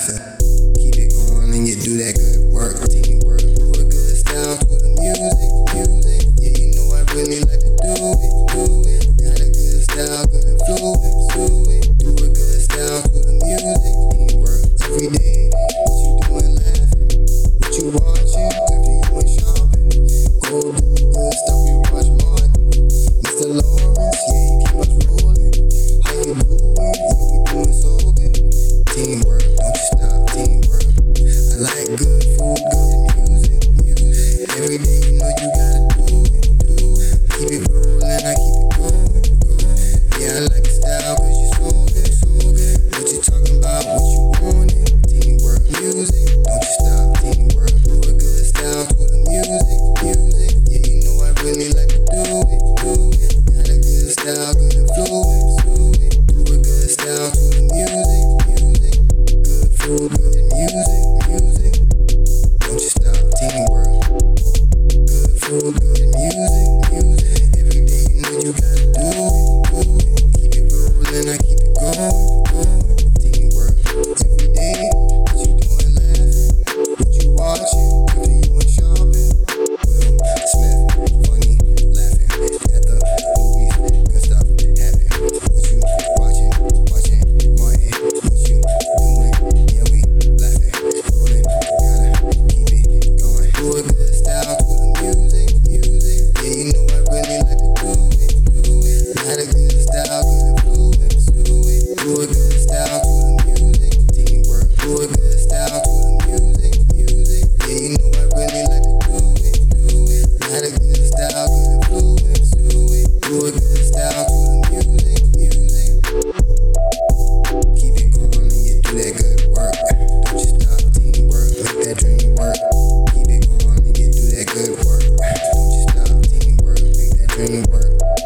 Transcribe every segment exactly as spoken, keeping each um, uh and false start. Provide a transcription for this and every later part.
laughing. Keep it going and you do that good work. Teamwork, do a good style to the music, music. Yeah, you know I really like to do it, do it. Got a good style, good influence, do it. Do a good style to the music. Teamwork, every day. What you doing laughing? What you watching? After you went shopping. Go do good stuff, you watch Martin. Mister Lawrence, yeah, you keep us rolling. How you doing? Yeah, we doing so good. Teamwork, don't you stop, teamwork. I like good food, good music, music. Every day you know you gotta do it, do it. Keep it rolling, I keep it going, going. Yeah, I like your style cause you so good, so good. What you talking about, what you wanted? Teamwork, music, don't you stop, teamwork. Do a good style to the music, music. Yeah, you know I really like to do it, do it. Got a good style, good influence, do it. Do a good style to the music, music. Good food, good music, music. Don't you stop, teamwork. Good food, good music, music. Every day you know you gotta do it, do it. Keep it rolling, I keep it going, going. Teamwork, every day. What you doing laughing? What you watching? After you went shopping? Will Smith, funny, laughing at the movies, good stuff happen. What you watching? Watching Martin. What you doing? Yeah, we laughing, rolling, gotta keep it going. Do a good style to the music, music. Yeah, you know I really like to do it, do it. Got a good style, good influence, do it. Do a good style to the music, teamwork. Do a good style to the music, music. Yeah, you know I really like to do it, do it. Got a good style, good influence, do it. Do a good style to the music, music. Keep it going and you do that good work. Don't you stop, teamwork. Make that dream work. Keep it going and you do that good work. Don't you stop, teamwork. Make that dream work.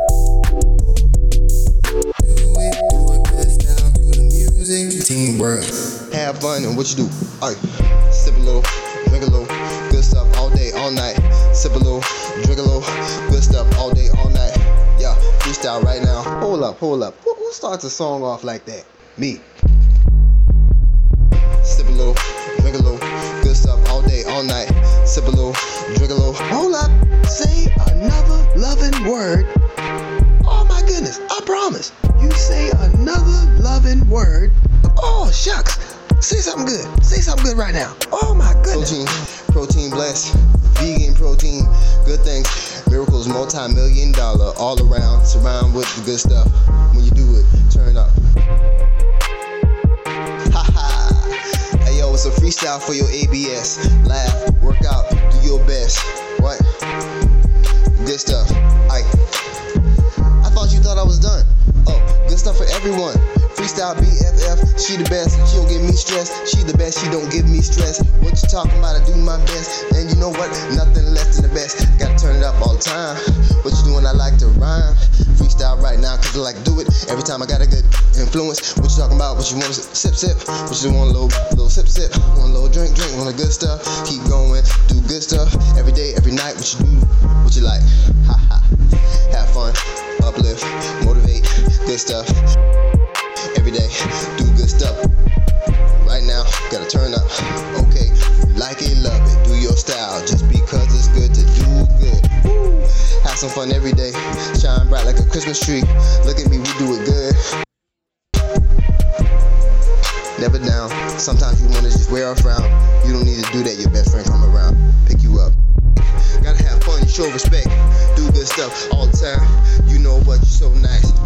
Do it, do a good style to the music, teamwork. Have fun and what you do. Alright, sip a little, drink a little, good stuff all day, all night. Sip a little, drink a little, good stuff all day, all night. Yeah, freestyle right now. Hold up, hold up. Who, who starts a song off like that? Me. Sip a little, drink a little, good stuff all day, all night. Sip a little, drink a little. Hold up, say another loving word. Oh my goodness, I promise. You say another loving word. Oh shucks. Say something good. Say something good right now. Oh my goodness. Protein, protein blessed, vegan protein, good things, miracles, multi-million dollar, all around, surround with the good stuff. When you do it, turn up. Ha ha. Hey yo, it's a freestyle for your A B S. Laugh, work out, do your best. What? Good stuff. I, I thought you thought I was done. Oh, good stuff for everyone. Freestyle B F F, she the best, she don't give me stress. She the best, she don't give me stress. What you talking about, I do my best. And you know what, nothing less than the best. Gotta turn it up all the time. What you doing, I like to rhyme. Freestyle right now, cause I like to do it. Every time I got a good influence. What you talking about, what you want to sip, sip. What you want a little, little sip, sip. Want a little drink, drink, want a good stuff. Keep going, do good stuff. Every day, every night, what you do, what you like. Ha ha. Have fun, uplift, motivate, good stuff. Every day, do good stuff. Right now, gotta turn up. Okay, like it, love it. Do your style just because it's good to do good. Woo. Have some fun every day. Shine bright like a Christmas tree. Look at me, we do it good. Never down. Sometimes you wanna just wear a frown. You don't need to do that. Your best friend come around, pick you up. Gotta have fun, show respect. Do good stuff all the time. You know what? You're so nice.